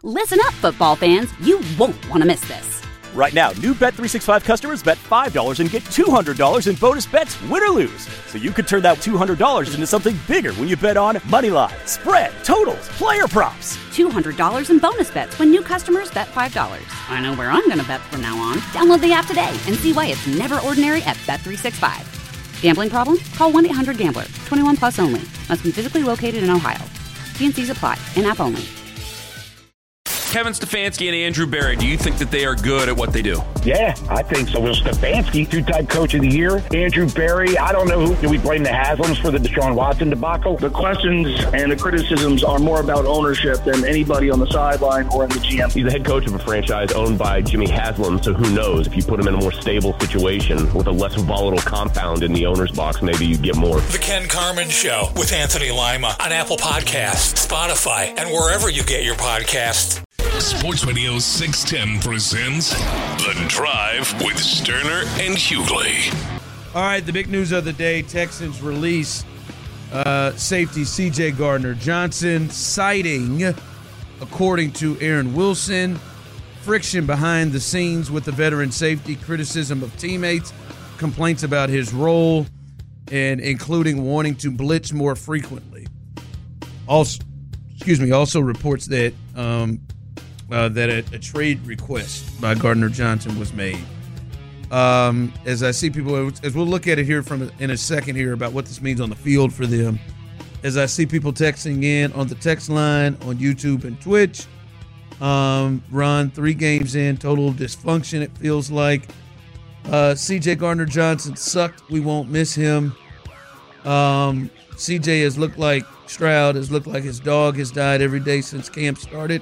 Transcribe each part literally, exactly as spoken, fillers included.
Listen up, football fans. You won't want to miss this. Right now, new Bet three sixty-five customers bet five dollars and get two hundred dollars in bonus bets, win or lose. So you could turn that two hundred dollars into something bigger when you bet on money line, spread, totals, player props. two hundred dollars in bonus bets when new customers bet five dollars. I know where I'm going to bet from now on. Download the app today and see why it's never ordinary at Bet three sixty-five. Gambling problem? Call one eight hundred gambler. twenty-one plus only. Must be physically located in Ohio. T and C's apply. In-app only. Kevin Stefanski and Andrew Berry, do you think that they are good at what they do? Yeah, I think so. Well, Stefanski, two-time coach of the year. Andrew Berry, I don't know who. Do we blame the Haslams for the Deshaun Watson debacle? The questions and the criticisms are more about ownership than anybody on the sideline or in the G M. He's the head coach of a franchise owned by Jimmy Haslam, so who knows? If you put him in a more stable situation with a less volatile compound in the owner's box, maybe you get more. The Ken Carman Show with Anthony Lima on Apple Podcasts, Spotify, and wherever you get your podcasts. Sports Radio six ten presents The Drive with Sterner and Hughley. All right, the big news of the day, Texans release uh, safety C J Gardner-Johnson, citing, according to Aaron Wilson, friction behind the scenes with the veteran safety, criticism of teammates, complaints about his role, and including wanting to blitz more frequently. Also, excuse me, also reports that um, Uh, that a, a trade request by Gardner-Johnson was made. Um, as I see people, as we'll look at it here from in a second here about what this means on the field for them. As I see people texting in on the text line on YouTube and Twitch. Um, Ron, three games in, total dysfunction. It feels like uh, C J Gardner-Johnson sucked. We won't miss him. Um, C J has looked like Stroud has looked like his dog has died every day since camp started.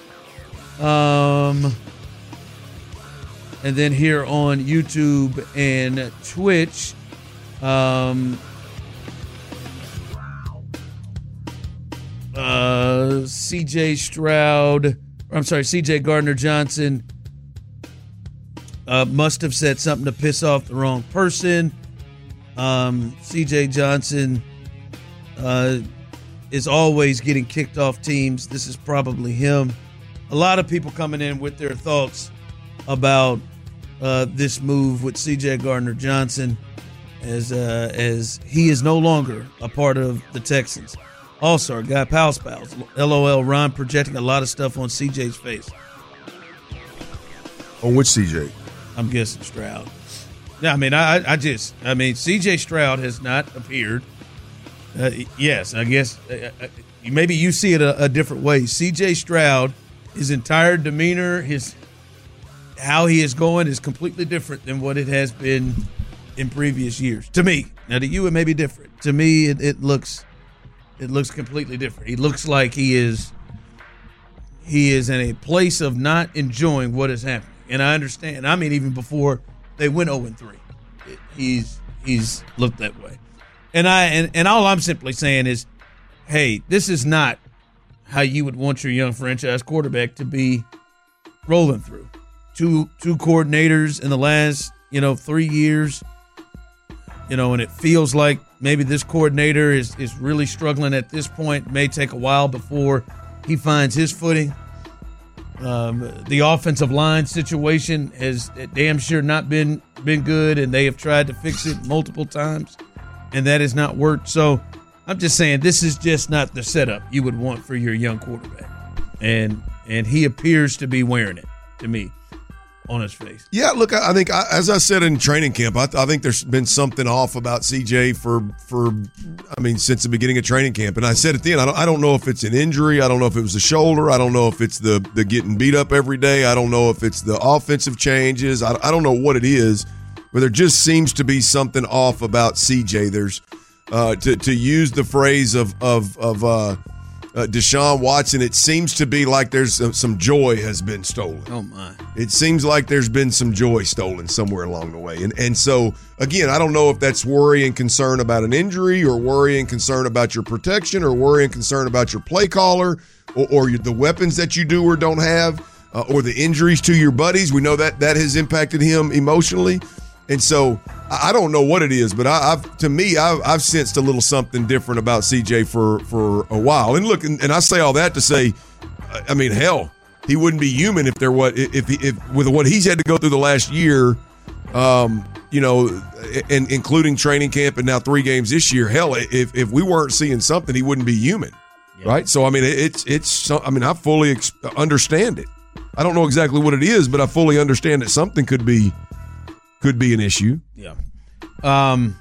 Um, and then here on YouTube and Twitch, um, uh, C J Stroud, I'm sorry, C J Gardner-Johnson uh, must have said something to piss off the wrong person. Um, C J Johnson uh, is always getting kicked off teams. This is probably him. A lot of people coming in with their thoughts about uh, this move with C J Gardner-Johnson as uh, as he is no longer a part of the Texans. Also, our guy Pals Pals, LOL, Ron projecting a lot of stuff on C J's face. On which C J? I'm guessing Stroud. Yeah, I mean, I, I just, I mean, C J Stroud has not appeared. Uh, yes, I guess uh, uh, maybe you see it a, a different way. C J Stroud, his entire demeanor, his how he is going is completely different than what it has been in previous years. To me, now to you it may be different. To me, it, it looks it looks completely different. He looks like he is he is in a place of not enjoying what is happening. And I understand. I mean, even before they went oh and three, it, he's he's looked that way. And I and, and all I'm simply saying is, hey, this is not how you would want your young franchise quarterback to be rolling through. Two two coordinators in the last, you know, three years, you know, and it feels like maybe this coordinator is, is really struggling at this point. It may take a while before he finds his footing. Um, the offensive line situation has damn sure not been been good, and they have tried to fix it multiple times, and that has not worked. So I'm just saying this is just not the setup you would want for your young quarterback. And and he appears to be wearing it, to me, on his face. Yeah, look, I think, I, as I said in training camp, I, I think there's been something off about C J for, for, I mean, since the beginning of training camp. And I said at the end, I don't, I don't know if it's an injury. I don't know if it was the shoulder. I don't know if it's the, the getting beat up every day. I don't know if it's the offensive changes. I, I don't know what it is, but there just seems to be something off about C J. There's, uh, to, to use the phrase of, of, of, uh, Uh, Deshaun Watson, it seems to be like there's uh, some joy has been stolen. Oh, my. It seems like there's been some joy stolen somewhere along the way. And and so, again, I don't know if that's worry and concern about an injury or worry and concern about your protection or worry and concern about your play caller or, or your, the weapons that you do or don't have uh, or the injuries to your buddies. We know that that has impacted him emotionally. And so I don't know what it is, but I, I've to me, I've, I've sensed a little something different about C J for, for a while. And look, and, and I say all that to say, I mean, hell, he wouldn't be human if there was if if, if with what he's had to go through the last year, um, you know, and including training camp and now three games this year. Hell, if if we weren't seeing something, he wouldn't be human, yeah. right? So I mean, it's it's I mean, I fully ex- understand it. I don't know exactly what it is, but I fully understand that something could be could be an issue. Yeah. Um.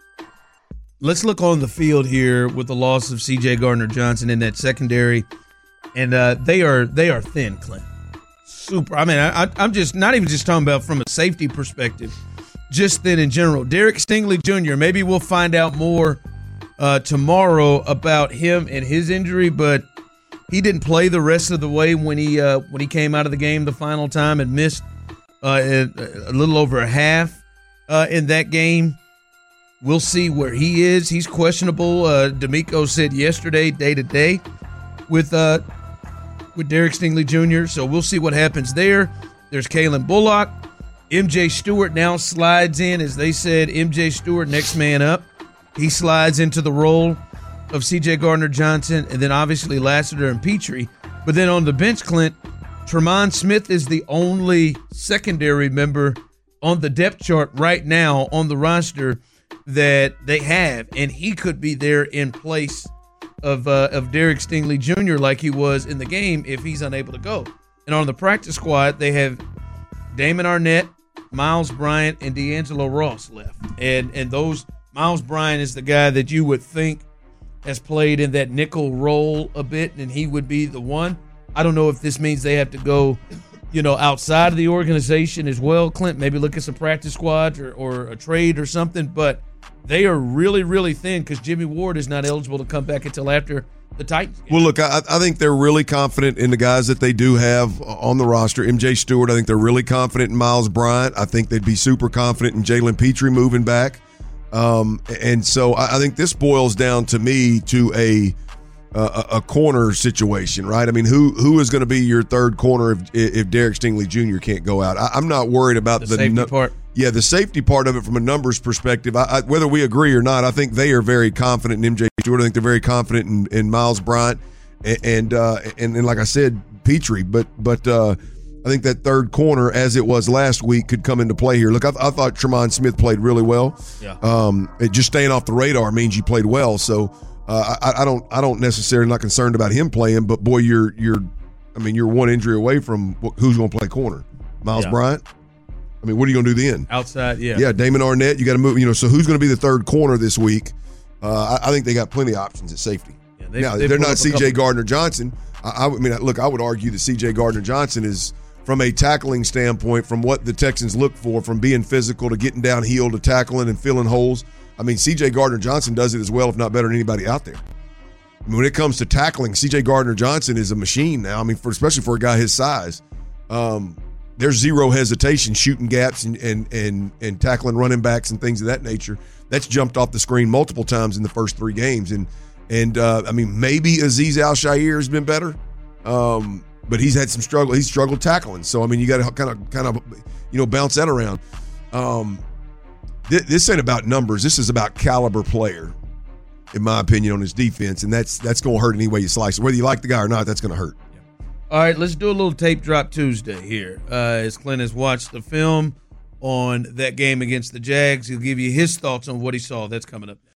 Let's look on the field here with the loss of C J Gardner-Johnson in that secondary, and uh, they are they are thin, Clint. Super. I mean, I, I, I'm just not even just talking about from a safety perspective, just thin in general. Derek Stingley Junior Maybe we'll find out more uh, tomorrow about him and his injury, but he didn't play the rest of the way when he uh, when he came out of the game the final time and missed uh, a, a little over a half uh, in that game. We'll see where he is. He's questionable. Uh, D'Amico said yesterday, day to day, with uh, with Derek Stingley Junior So we'll see what happens there. There's Kalen Bullock. M J Stewart now slides in, as they said. M J Stewart, next man up. He slides into the role of C J Gardner-Johnson, and then obviously Lassiter and Petrie. But then on the bench, Clint, Tremont Smith is the only secondary member on the depth chart right now on the roster that they have, and he could be there in place of uh, of Derek Stingley Junior like he was in the game if he's unable to go. And on the practice squad, they have Damon Arnett, Miles Bryant, and D'Angelo Ross left. And and those Miles Bryant is the guy that you would think has played in that nickel role a bit, and he would be the one. I don't know if this means they have to go, you know, outside of the organization as well, Clint. Maybe look at some practice squads or, or a trade or something, but they are really, really thin because Jimmy Ward is not eligible to come back until after the Titans game. Well, look, I, I think they're really confident in the guys that they do have on the roster. M J Stewart, I think they're really confident in Miles Bryant. I think they'd be super confident in Jalen Petrie moving back. Um, and so I, I think this boils down to me to a a, a corner situation, right? I mean, who who is going to be your third corner if, if Derek Stingley Junior can't go out? I, I'm not worried about the, the safety no, part. Yeah, the safety part of it from a numbers perspective, I, I, whether we agree or not, I think they are very confident in M J Stewart. I think they're very confident in, in Miles Bryant and and, uh, and and like I said, Petrie. But but uh, I think that third corner, as it was last week, could come into play here. Look, I, I thought Tremont Smith played really well. Yeah. Um, it just staying off the radar means you played well. So uh, I, I don't I don't necessarily not concerned about him playing. But boy, you're you're I mean you're one injury away from who's going to play corner. Miles Yeah. Bryant. I mean, what are you going to do then? Outside, yeah. Yeah, Damon Arnett, you got to move. You know, so who's going to be the third corner this week? Uh, I, I think they got plenty of options at safety. Yeah, they, now, they they're put up not a C J couple- Gardner-Johnson. I, I mean, look, I would argue that C J Gardner-Johnson is, from a tackling standpoint, from what the Texans look for, from being physical to getting downhill to tackling and filling holes. I mean, C J Gardner-Johnson does it as well, if not better than anybody out there. I mean, when it comes to tackling, C J Gardner-Johnson is a machine now. I mean, for, especially for a guy his size. Um, There's zero hesitation shooting gaps and, and and and tackling running backs and things of that nature. That's jumped off the screen multiple times in the first three games. And and uh, I mean, maybe Azeez Al-Shaair has been better, um, but he's had some struggle. He's struggled tackling. So I mean, you got to kind of kind of you know bounce that around. Um, th- this ain't about numbers. This is about caliber player, in my opinion, on his defense, and that's that's going to hurt any way you slice it. Whether you like the guy or not, that's going to hurt. All right, let's do a little tape drop Tuesday here. Uh, as Clint has watched the film on that game against the Jags, he'll give you his thoughts on what he saw. That's coming up.